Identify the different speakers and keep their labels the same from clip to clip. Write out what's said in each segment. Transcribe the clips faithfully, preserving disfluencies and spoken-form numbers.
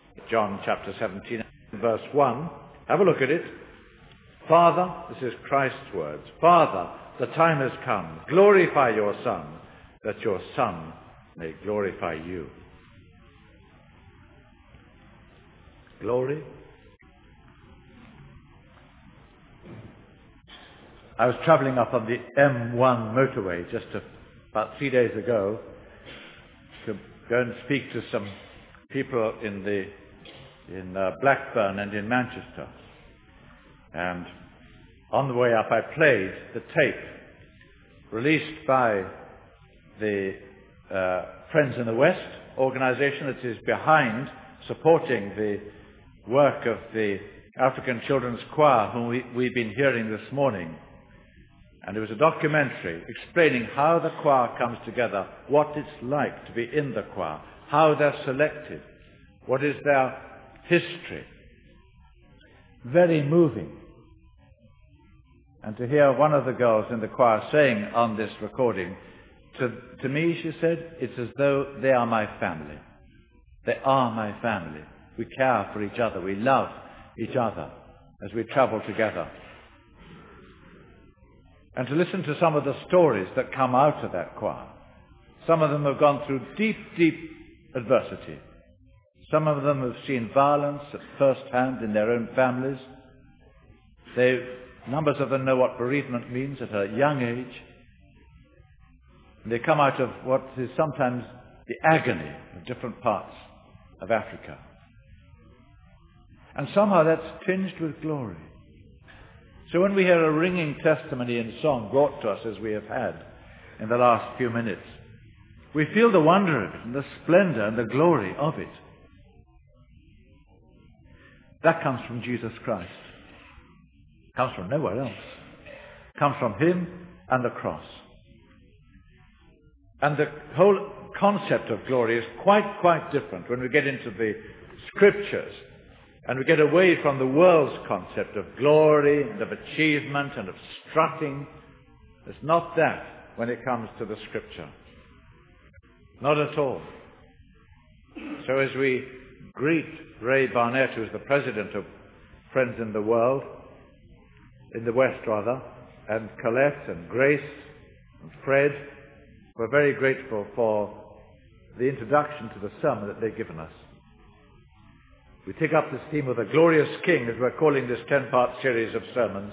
Speaker 1: John chapter seventeen, verse one. Have a look at it. Father, this is Christ's words. Father, the time has come. Glorify your Son, that your Son may glorify you. Glory. I was travelling up on the M one motorway just a, about three days ago to go and speak to some people in the in uh, Blackburn and in Manchester. And on the way up I played the tape released by the uh, Friends in the West organisation that is behind supporting the work of the African Children's Choir, whom we, we've been hearing this morning. And it was a documentary explaining how the choir comes together, what it's like to be in the choir, how they're selected, what is their history. Very moving. And to hear one of the girls in the choir saying on this recording, to, to me, she said, it's as though they are my family. They are my family. We care for each other. We love each other as we travel together. And to listen to some of the stories that come out of that choir. Some of them have gone through deep, deep adversity. Some of them have seen violence at first hand in their own families. They, numbers of them know what bereavement means at a young age. And they come out of what is sometimes the agony of different parts of Africa. And somehow that's tinged with glory. So when we hear a ringing testimony in song brought to us as we have had in the last few minutes, we feel the wonder of it and the splendor and the glory of it. That comes from Jesus Christ. It comes from nowhere else. It comes from Him and the cross. And the whole concept of glory is quite, quite different when we get into the Scriptures and we get away from the world's concept of glory and of achievement and of strutting. It's not that when it comes to the Scripture. Not at all. So as we greet Ray Barnett, who is the president of Friends in the World, in the West rather, and Colette and Grace and Fred, we're very grateful for the introduction to the sermon that they've given us. We take up this theme of the glorious King, as we're calling this ten-part series of sermons.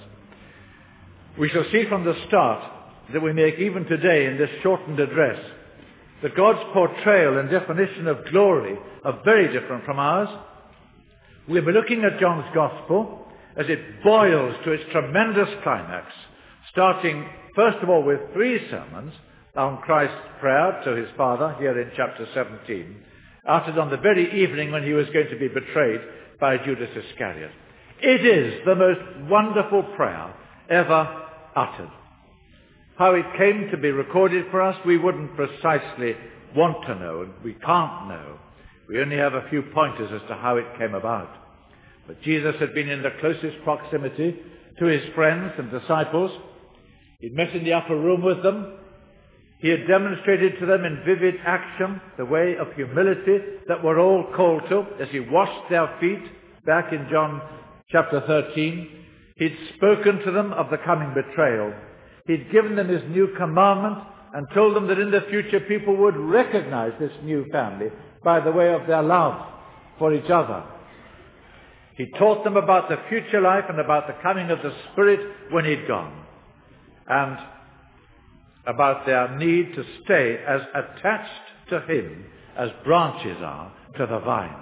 Speaker 1: We shall see from the start that we make even today in this shortened address that God's portrayal and definition of glory are very different from ours. We'll be looking at John's Gospel as it boils to its tremendous climax, starting first of all with three sermons on Christ's prayer to his Father here in chapter seventeen, uttered on the very evening when he was going to be betrayed by Judas Iscariot. It is the most wonderful prayer ever uttered. How it came to be recorded for us, we wouldn't precisely want to know, and we can't know. We only have a few pointers as to how it came about. But Jesus had been in the closest proximity to his friends and disciples. He'd met in the upper room with them. He had demonstrated to them in vivid action the way of humility that we're all called to as he washed their feet back in John chapter thirteen. He'd spoken to them of the coming betrayal. He'd given them his new commandment and told them that in the future people would recognize this new family by the way of their love for each other. He taught them about the future life and about the coming of the Spirit when he'd gone, and about their need to stay as attached to him as branches are to the vine.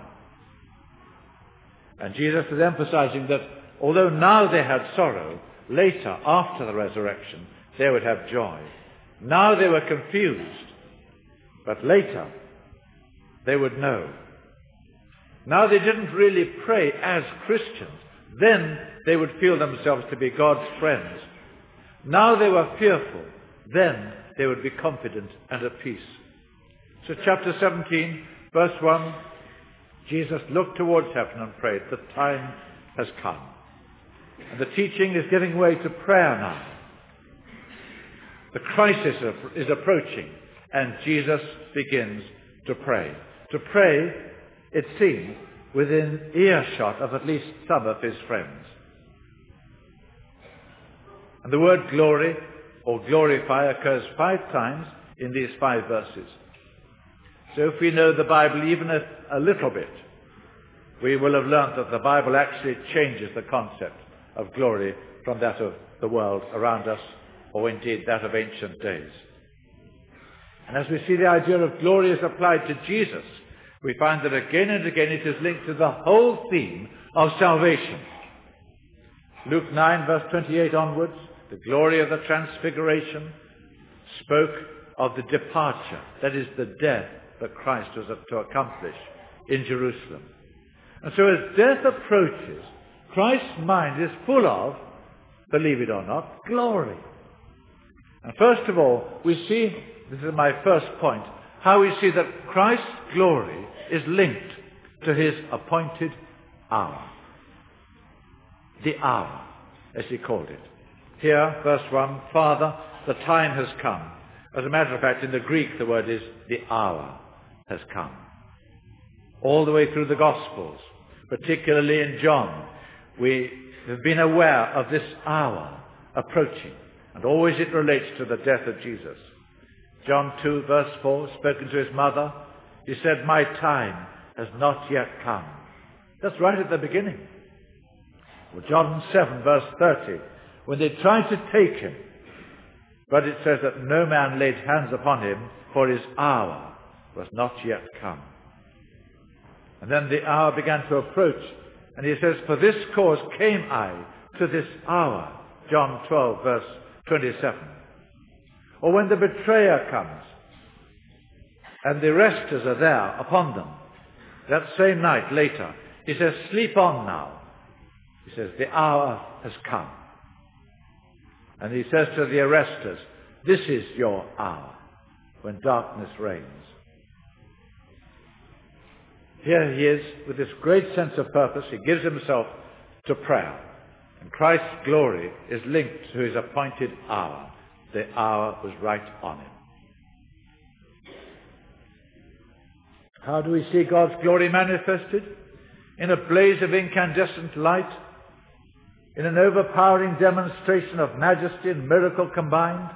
Speaker 1: And Jesus is emphasizing that although now they had sorrow, later, after the resurrection, they would have joy. Now they were confused, but later they would know. Now they didn't really pray as Christians. Then they would feel themselves to be God's friends. Now they were fearful. Then they would be confident and at peace. So chapter seventeen, verse one, Jesus looked towards heaven and prayed, the time has come. And the teaching is giving way to prayer now. The crisis is approaching, and Jesus begins to pray. To pray, it seems, within earshot of at least some of his friends. And the word glory or glorify occurs five times in these five verses. So if we know the Bible even a, a little bit, we will have learnt that the Bible actually changes the concept of glory from that of the world around us, or indeed that of ancient days. And as we see the idea of glory is applied to Jesus, we find that again and again it is linked to the whole theme of salvation. Luke nine verse twenty-eight onwards, the glory of the transfiguration spoke of the departure, that is the death that Christ was to accomplish in Jerusalem. And so as death approaches, Christ's mind is full of, believe it or not, glory. And first of all, we see, this is my first point, how we see that Christ's glory is linked to his appointed hour. The hour, as he called it. Here, verse one, Father, the time has come. As a matter of fact, in the Greek, the word is the hour has come. All the way through the Gospels, particularly in John, we have been aware of this hour approaching. And always it relates to the death of Jesus. John two, verse four, spoken to his mother, he said, my time has not yet come. That's right at the beginning. Well, John seven, verse thirty, when they tried to take him, but it says that no man laid hands upon him, for his hour was not yet come. And then the hour began to approach, and he says, for this cause came I to this hour. John twelve, verse twenty-seven. Or when the betrayer comes, and the arresters are there upon them, that same night later, he says, sleep on now. He says, the hour has come. And he says to the arresters, this is your hour, when darkness reigns. Here he is, with this great sense of purpose. He gives himself to prayer. And Christ's glory is linked to his appointed hour. The hour was right on him. How do we see God's glory manifested? In a blaze of incandescent light, in an overpowering demonstration of majesty and miracle combined.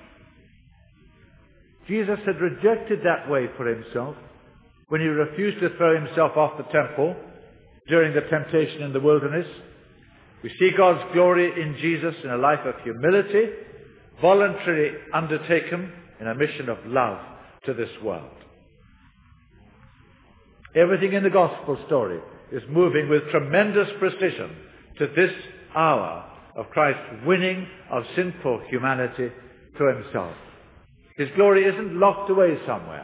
Speaker 1: Jesus had rejected that way for himself when he refused to throw himself off the temple during the temptation in the wilderness. We see God's glory in Jesus in a life of humility, voluntarily undertaken in a mission of love to this world. Everything in the gospel story is moving with tremendous precision to this hour of Christ's winning of sinful humanity to himself. His glory isn't locked away somewhere.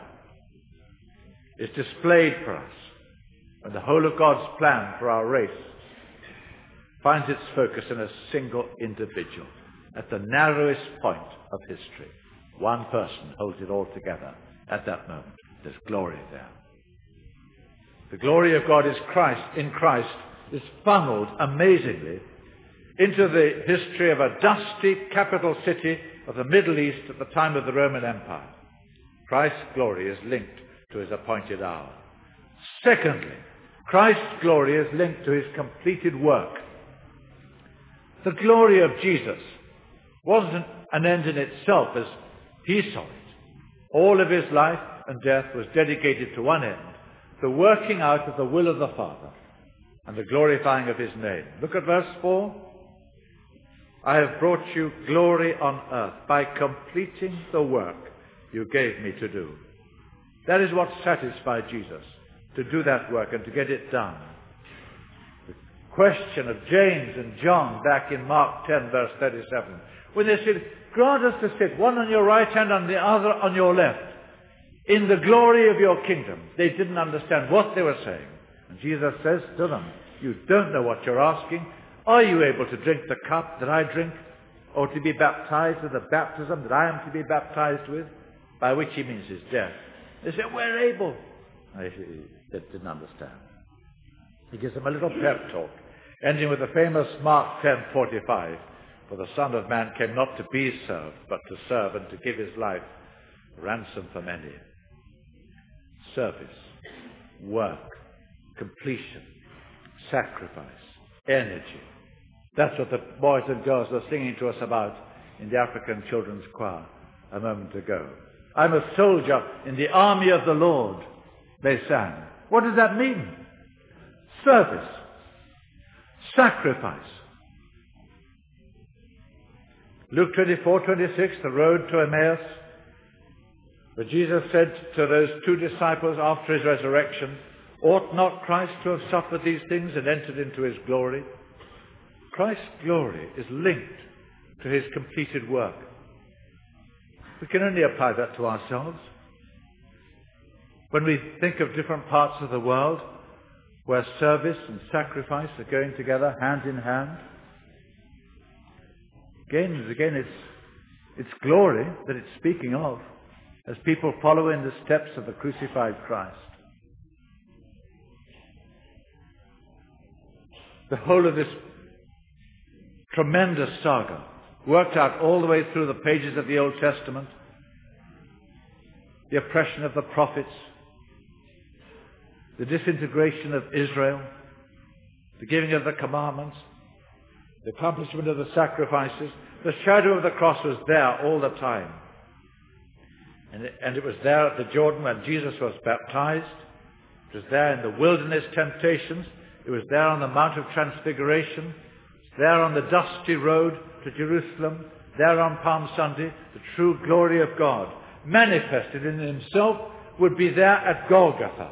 Speaker 1: It's displayed for us. And the whole of God's plan for our race finds its focus in a single individual at the narrowest point of history. One person holds it all together at that moment. There's glory there. The glory of God is Christ, in Christ, is funneled amazingly into the history of a dusty capital city of the Middle East at the time of the Roman Empire. Christ's glory is linked to his appointed hour. Secondly, Christ's glory is linked to his completed work. The glory of Jesus wasn't an end in itself as he saw it. All of his life and death was dedicated to one end, the working out of the will of the Father and the glorifying of his name. Look at verse four. I have brought you glory on earth by completing the work you gave me to do. That is what satisfied Jesus, to do that work and to get it done. The question of James and John back in Mark ten, verse thirty-seven, when they said, grant us to sit one on your right hand and the other on your left, in the glory of your kingdom. They didn't understand what they were saying. And Jesus says to them, you don't know what you're asking. Are you able to drink the cup that I drink, or to be baptized with the baptism that I am to be baptized with? By which he means his death. They said, we're able. They didn't understand. He gives them a little pep talk, ending with the famous Mark ten forty-five. For the Son of Man came not to be served, but to serve and to give his life ransom for many. Service, work, completion, sacrifice, energy. That's what the boys and girls were singing to us about in the African Children's Choir a moment ago. I'm a soldier in the army of the Lord, they sang. What does that mean? Service, sacrifice. Luke twenty-four twenty-six, the road to Emmaus, where Jesus said to those two disciples after his resurrection, ought not Christ to have suffered these things and entered into his glory? Christ's glory is linked to his completed work. We can only apply that to ourselves. When we think of different parts of the world where service and sacrifice are going together hand in hand, again and again it's, it's glory that it's speaking of as people follow in the steps of the crucified Christ. The whole of this tremendous saga, worked out all the way through the pages of the Old Testament, the oppression of the prophets, the disintegration of Israel, the giving of the commandments, the accomplishment of the sacrifices, the shadow of the cross was there all the time. And it, and it was there at the Jordan when Jesus was baptized. It was there in the wilderness temptations. It was there on the Mount of Transfiguration. There on the dusty road to Jerusalem, there on Palm Sunday, the true glory of God, manifested in himself, would be there at Golgotha.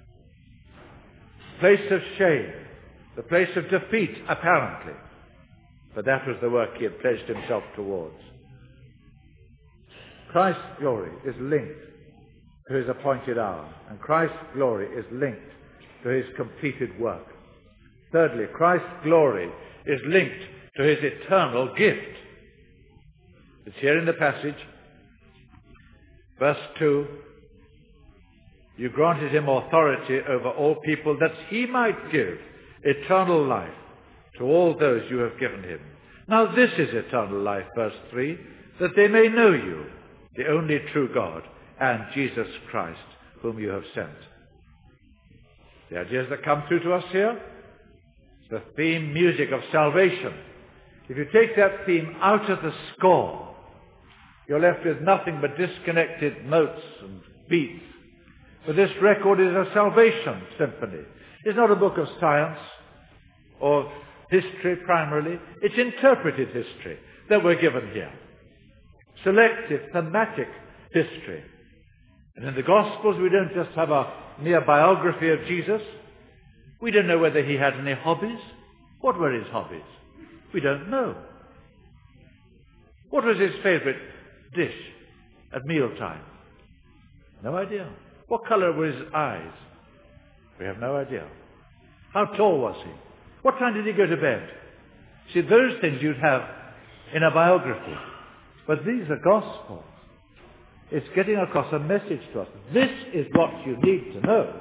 Speaker 1: Place of shame, the place of defeat, apparently. But that was the work he had pledged himself towards. Christ's glory is linked to his appointed hour, and Christ's glory is linked to his completed work. Thirdly, Christ's glory is linked to his eternal gift. It's here in the passage, verse two, you granted him authority over all people that he might give eternal life to all those you have given him. Now this is eternal life, verse three, that they may know you, the only true God, and Jesus Christ, whom you have sent. The ideas that come through to us here, the theme music of salvation. If you take that theme out of the score, you're left with nothing but disconnected notes and beats. But this record is a salvation symphony. It's not a book of science or history primarily. It's interpreted history that we're given here. Selective, thematic history. And in the Gospels we don't just have a mere biography of Jesus. We don't know whether he had any hobbies. What were his hobbies? We don't know. What was his favorite dish at mealtime? No idea. What color were his eyes? We have no idea. How tall was he? What time did he go to bed? See, those things you'd have in a biography. But these are Gospels. It's getting across a message to us. This is what you need to know.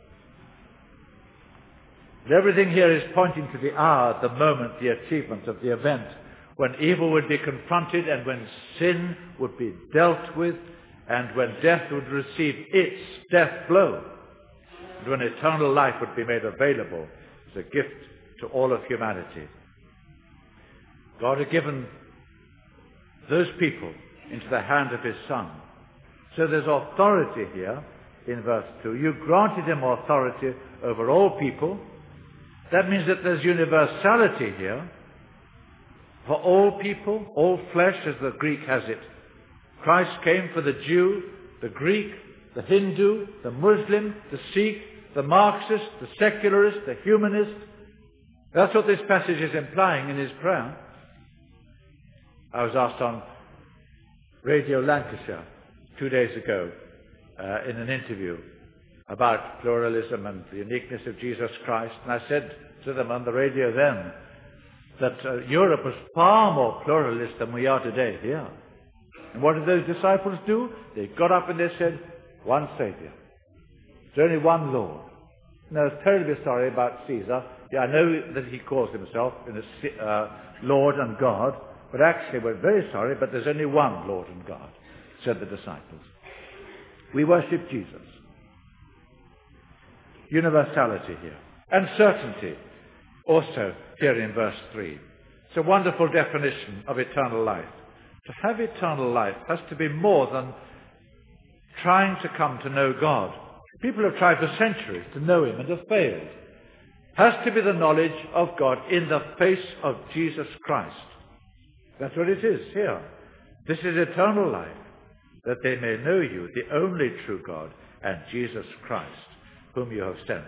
Speaker 1: Everything here is pointing to the hour, the moment, the achievement of the event when evil would be confronted and when sin would be dealt with and when death would receive its death blow and when eternal life would be made available as a gift to all of humanity. God had given those people into the hand of his Son. So there's authority here in verse two. You granted him authority over all people. That means that there's universality here for all people, all flesh, as the Greek has it. Christ came for the Jew, the Greek, the Hindu, the Muslim, the Sikh, the Marxist, the secularist, the humanist. That's what this passage is implying in his prayer. I was asked on Radio Lancashire two days ago uh, in an interview about pluralism and the uniqueness of Jesus Christ. And I said to them on the radio then that uh, Europe was far more pluralist than we are today here. And what did those disciples do? They got up and they said, one Saviour. There's only one Lord. And I was terribly sorry about Caesar. Yeah, I know that he calls himself in a, uh, Lord and God, but actually we're very sorry, but there's only one Lord and God, said the disciples. We worship Jesus. universality here. And certainty, also here in verse three. It's a wonderful definition of eternal life. To have eternal life has to be more than trying to come to know God. People have tried for centuries to know him and have failed. Has to be the knowledge of God in the face of Jesus Christ. That's what it is here. This is eternal life, that they may know you, the only true God, and Jesus Christ, whom you have sent.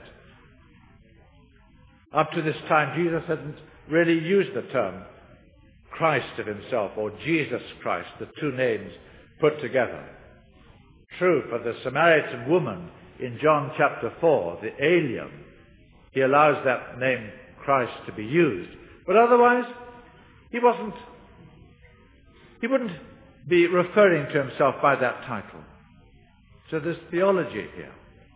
Speaker 1: Up to this time, Jesus hadn't really used the term Christ of himself, or Jesus Christ, the two names put together. True, for the Samaritan woman in John chapter four, the alien, he allows that name Christ to be used. But otherwise, he wasn't, he wouldn't be referring to himself by that title. So there's theology here.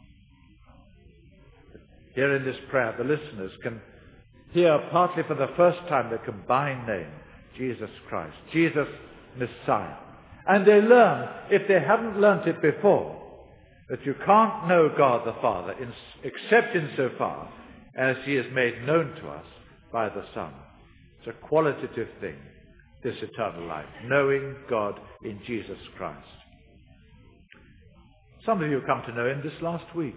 Speaker 1: Here in this prayer, the listeners can hear partly for the first time the combined name, Jesus Christ, Jesus Messiah. And they learn, if they haven't learnt it before, that you can't know God the Father in, except insofar as he is made known to us by the Son. It's a qualitative thing, this eternal life, knowing God in Jesus Christ. Some of you come to know him this last week,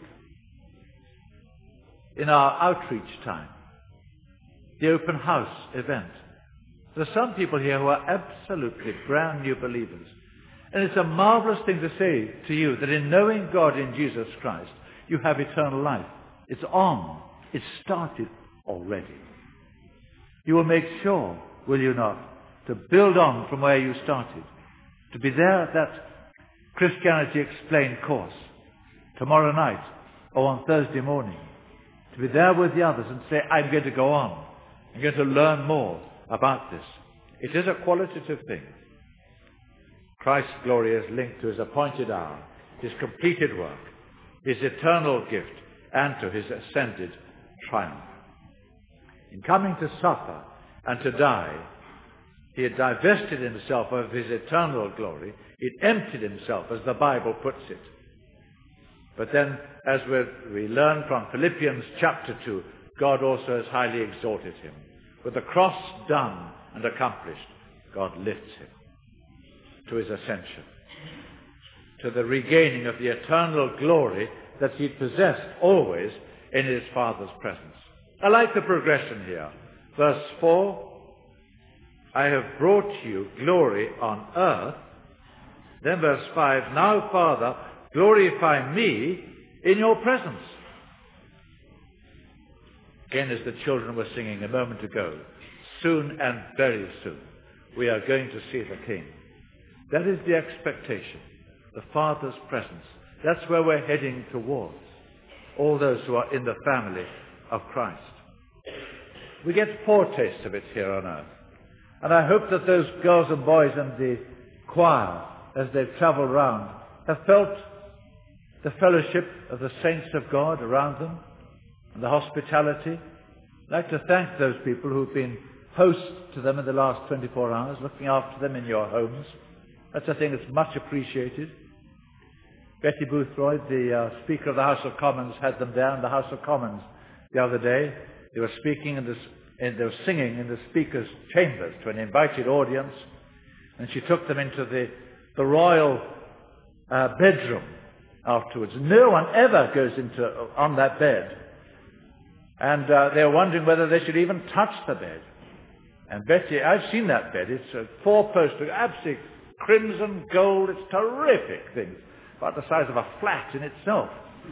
Speaker 1: in our outreach time, the open house event. There are some people here who are absolutely brand new believers. And it's a marvelous thing to say to you that in knowing God in Jesus Christ, you have eternal life. It's on. It's started already. You will make sure, will you not, to build on from where you started. To be there at that Christianity Explained course tomorrow night or on Thursday morning. To be there with the others and say, I'm going to go on. I'm going to learn more about this. It is a qualitative thing. Christ's glory is linked to his appointed hour, his completed work, his eternal gift, and to his ascended triumph. In coming to suffer and to die, he had divested himself of his eternal glory. He emptied himself, as the Bible puts it. But then, as we learn from Philippians chapter two, God also has highly exalted him. With the cross done and accomplished, God lifts him to his ascension, to the regaining of the eternal glory that he possessed always in his Father's presence. I like the progression here. Verse four, I have brought you glory on earth. Then verse five, now Father, glorify me in your presence. Again, as the children were singing a moment ago, soon and very soon we are going to see the King. That is the expectation, the Father's presence. That's where we're heading towards, all those who are in the family of Christ. We get foretastes of it here on earth. And I hope that those girls and boys in the choir, as they've travelled round, have felt the fellowship of the saints of God around them, and the hospitality. I'd like to thank those people who've been hosts to them in the last twenty-four hours, looking after them in your homes. That's a thing that's much appreciated. Betty Boothroyd, the uh, Speaker of the House of Commons, had them there in the House of Commons the other day. They were speaking in this, and they were singing in the Speaker's chambers to an invited audience, and she took them into the, the royal uh, bedroom afterwards. No one ever goes into on that bed. And uh, they were wondering whether they should even touch the bed. And Betty, I've seen that bed. It's a four-post, absolutely crimson gold. It's a terrific thing. About the size of a flat in itself.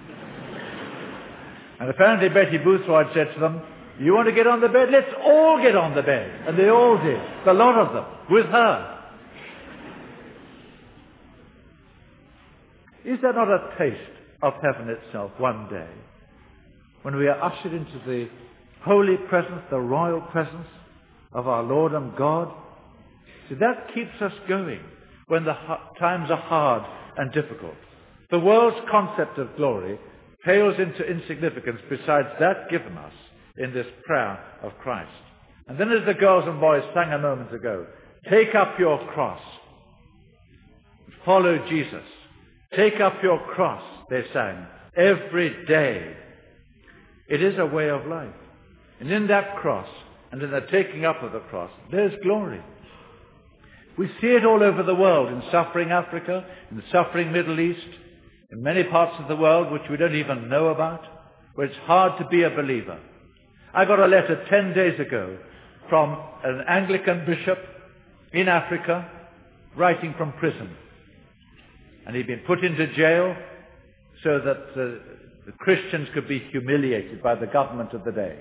Speaker 1: And apparently Betty Boothroyd said to them, you want to get on the bed? Let's all get on the bed. And they all did. A lot of them. With her. Is there not a taste of heaven itself one day, when we are ushered into the holy presence, the royal presence of our Lord and God? See, that keeps us going when the ha- times are hard and difficult. The world's concept of glory pales into insignificance besides that given us in this prayer of Christ. And then, as the girls and boys sang a moment ago, take up your cross. Follow Jesus. Take up your cross, they sang, every day. It is a way of life. And in that cross, and in the taking up of the cross, there's glory. We see it all over the world, in suffering Africa, in the suffering Middle East, in many parts of the world which we don't even know about, where it's hard to be a believer. I got a letter ten days ago from an Anglican bishop in Africa, writing from prison. And he'd been put into jail so that the, the Christians could be humiliated by the government of the day.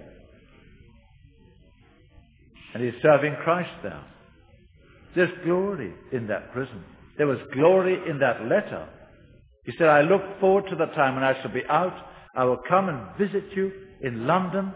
Speaker 1: And he's serving Christ now. There's glory in that prison. There was glory in that letter. He said, I look forward to the time when I shall be out. I will come and visit you in London.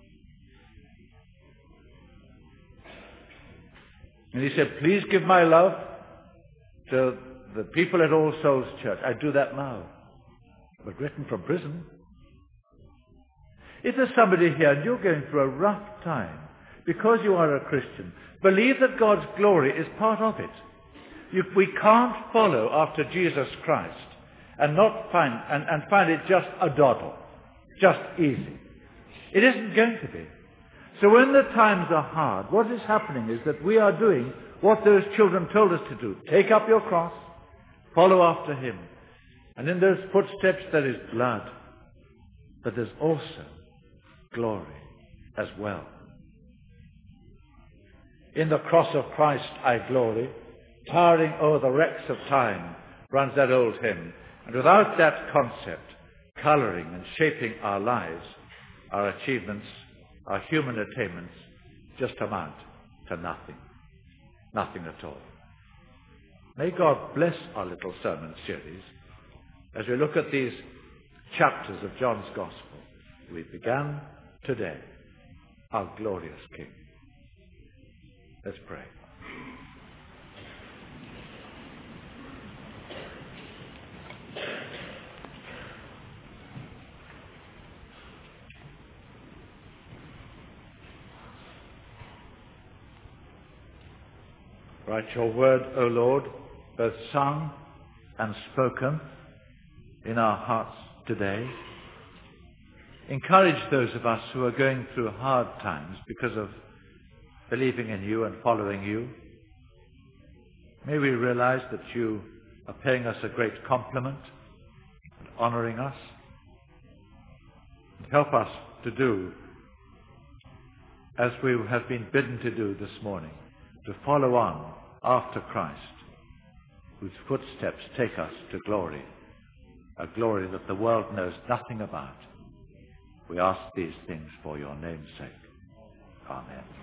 Speaker 1: And he said, please give my love to the people at All Souls Church. I do that now. But written from prison. If there's somebody here and you're going through a rough time, because you are a Christian, believe that God's glory is part of it. You, we can't follow after Jesus Christ and not find and, and find it just a doddle, just easy. It isn't going to be. So when the times are hard, what is happening is that we are doing what those children told us to do. Take up your cross, follow after him. And in those footsteps there is blood, but there's also glory as well. In the cross of Christ I glory, towering o'er the wrecks of time, runs that old hymn. And without that concept, colouring and shaping our lives, our achievements, our human attainments, just amount to nothing. Nothing at all. May God bless our little sermon series as we look at these chapters of John's Gospel. We began today, our glorious King. Let's pray. Write your word, O Lord, both sung and spoken in our hearts today. Encourage those of us who are going through hard times because of believing in you and following you. May we realize that you are paying us a great compliment and honoring us. And help us to do as we have been bidden to do this morning, to follow on after Christ, whose footsteps take us to glory, a glory that the world knows nothing about. We ask these things for your name's sake. Amen.